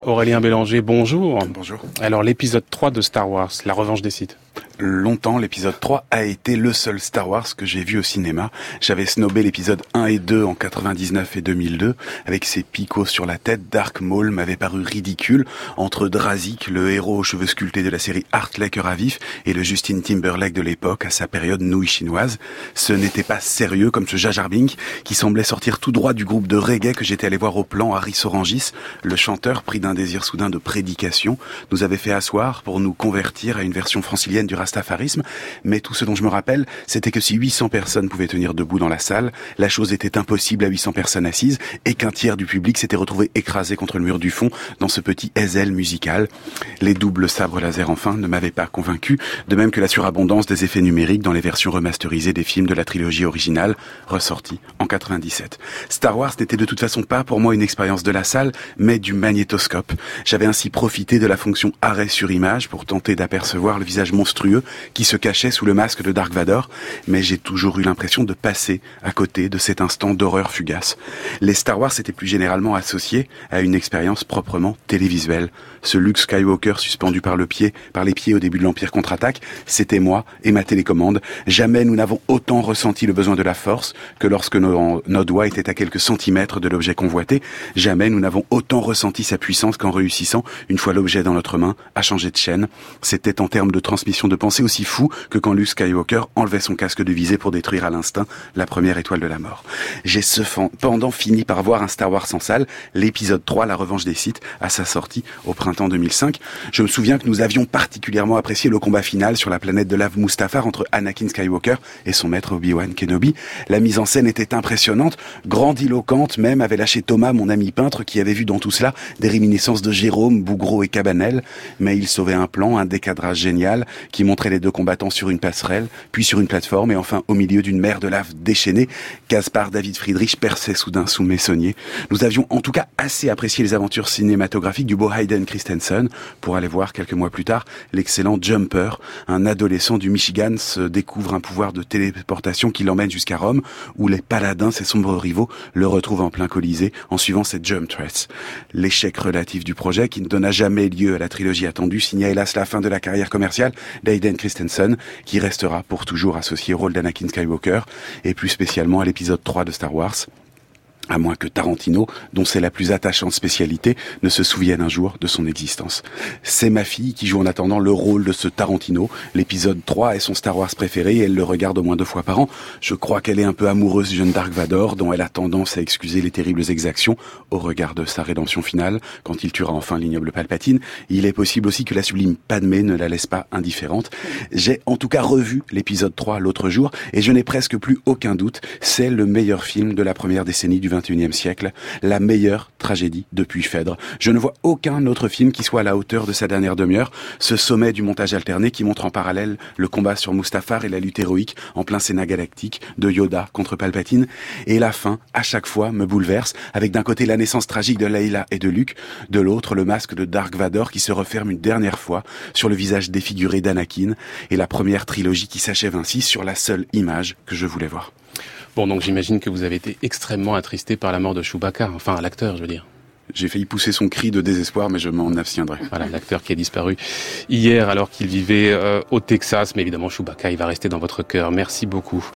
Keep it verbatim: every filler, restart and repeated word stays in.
Aurélien Bélanger, bonjour. Bonjour. Alors l'épisode trois de Star Wars, La Revanche des Sith. Longtemps, l'épisode trois a été le seul Star Wars que j'ai vu au cinéma. J'avais snobé l'épisode un et deux en quatre-vingt-dix-neuf et deux mille deux. Avec ses picots sur la tête, Dark Maul m'avait paru ridicule. Entre Drazik, le héros aux cheveux sculptés de la série Heartley Cœur à Vif, et le Justin Timberlake de l'époque, à sa période nouille chinoise. Ce n'était pas sérieux comme ce Jar Jar Binks, qui semblait sortir tout droit du groupe de reggae que j'étais allé voir au plan Harris Orangis. Le chanteur, pris d'un désir soudain de prédication, nous avait fait asseoir pour nous convertir à une version francilienne du rastafarisme, mais tout ce dont je me rappelle, c'était que si huit cents personnes pouvaient tenir debout dans la salle, la chose était impossible à huit cents personnes assises, et qu'un tiers du public s'était retrouvé écrasé contre le mur du fond dans ce petit Ezel musical. Les doubles sabres laser enfin ne m'avaient pas convaincu, de même que la surabondance des effets numériques dans les versions remasterisées des films de la trilogie originale, ressortie en quatre-vingt-dix-sept. Star Wars n'était de toute façon pas pour moi une expérience de la salle, mais du magnétoscope. J'avais ainsi profité de la fonction arrêt sur image pour tenter d'apercevoir le visage monstrueux qui se cachait sous le masque de Dark Vador, mais j'ai toujours eu l'impression de passer à côté de cet instant d'horreur fugace. Les Star Wars étaient plus généralement associés à une expérience proprement télévisuelle. Ce Luke Skywalker suspendu par le pied, par les pieds au début de l'Empire contre-attaque, c'était moi et ma télécommande. Jamais nous n'avons autant ressenti le besoin de la force que lorsque nos, nos doigts étaient à quelques centimètres de l'objet convoité. Jamais nous n'avons autant ressenti sa puissance qu'en réussissant, une fois l'objet dans notre main, à changer de chaîne. C'était en termes de transmission de pensée aussi fou que quand Luke Skywalker enlevait son casque de visée pour détruire à l'instinct la première étoile de la mort. J'ai cependant fini par voir un Star Wars en salle, l'épisode trois, La Revanche des Sith, à sa sortie au printemps deux mille cinq. Je me souviens que nous avions particulièrement apprécié le combat final sur la planète de lave Mustafar entre Anakin Skywalker et son maître Obi-Wan Kenobi. La mise en scène était impressionnante, grandiloquente même, avait lâché Thomas, mon ami peintre, qui avait vu dans tout cela des réminiscences de Jérôme, Bougreau et Cabanel, mais il sauvait un plan, un décadrage génial, qui montrait les deux combattants sur une passerelle, puis sur une plateforme, et enfin au milieu d'une mer de lave déchaînée. Caspar David Friedrich perçait soudain sous mes sauniers. Nous avions en tout cas assez apprécié les aventures cinématographiques du beau Hayden Christensen, pour aller voir quelques mois plus tard l'excellent Jumper. Un adolescent du Michigan se découvre un pouvoir de téléportation qui l'emmène jusqu'à Rome, où les paladins, ses sombres rivaux, le retrouvent en plein Colisée, en suivant ses jump threats. L'échec relatif du projet, qui ne donna jamais lieu à la trilogie attendue, signa hélas la fin de la carrière commerciale d'Hayden Christensen, qui restera pour toujours associé au rôle d'Anakin Skywalker, et plus spécialement à l'épisode trois de Star Wars. À moins que Tarantino, dont c'est la plus attachante spécialité, ne se souvienne un jour de son existence. C'est ma fille qui joue en attendant le rôle de ce Tarantino. L'épisode trois est son Star Wars préféré et elle le regarde au moins deux fois par an. Je crois qu'elle est un peu amoureuse du jeune Dark Vador, dont elle a tendance à excuser les terribles exactions au regard de sa rédemption finale, quand il tuera enfin l'ignoble Palpatine. Il est possible aussi que la sublime Padmé ne la laisse pas indifférente. J'ai en tout cas revu l'épisode trois l'autre jour et je n'ai presque plus aucun doute, c'est le meilleur film de la première décennie du vingt et unième siècle, la meilleure tragédie depuis Phèdre. Je ne vois aucun autre film qui soit à la hauteur de sa dernière demi-heure, ce sommet du montage alterné qui montre en parallèle le combat sur Mustafar et la lutte héroïque en plein Sénat galactique de Yoda contre Palpatine, et la fin, à chaque fois, me bouleverse, avec d'un côté la naissance tragique de Leila et de Luke, de l'autre le masque de Dark Vador qui se referme une dernière fois sur le visage défiguré d'Anakin, et la première trilogie qui s'achève ainsi sur la seule image que je voulais voir. Bon, donc j'imagine que vous avez été extrêmement attristé par la mort de Chewbacca, enfin l'acteur, je veux dire. J'ai failli pousser son cri de désespoir, mais je m'en abstiendrai. Voilà, l'acteur qui a disparu hier alors qu'il vivait euh, au Texas, mais évidemment Chewbacca, il va rester dans votre cœur. Merci beaucoup.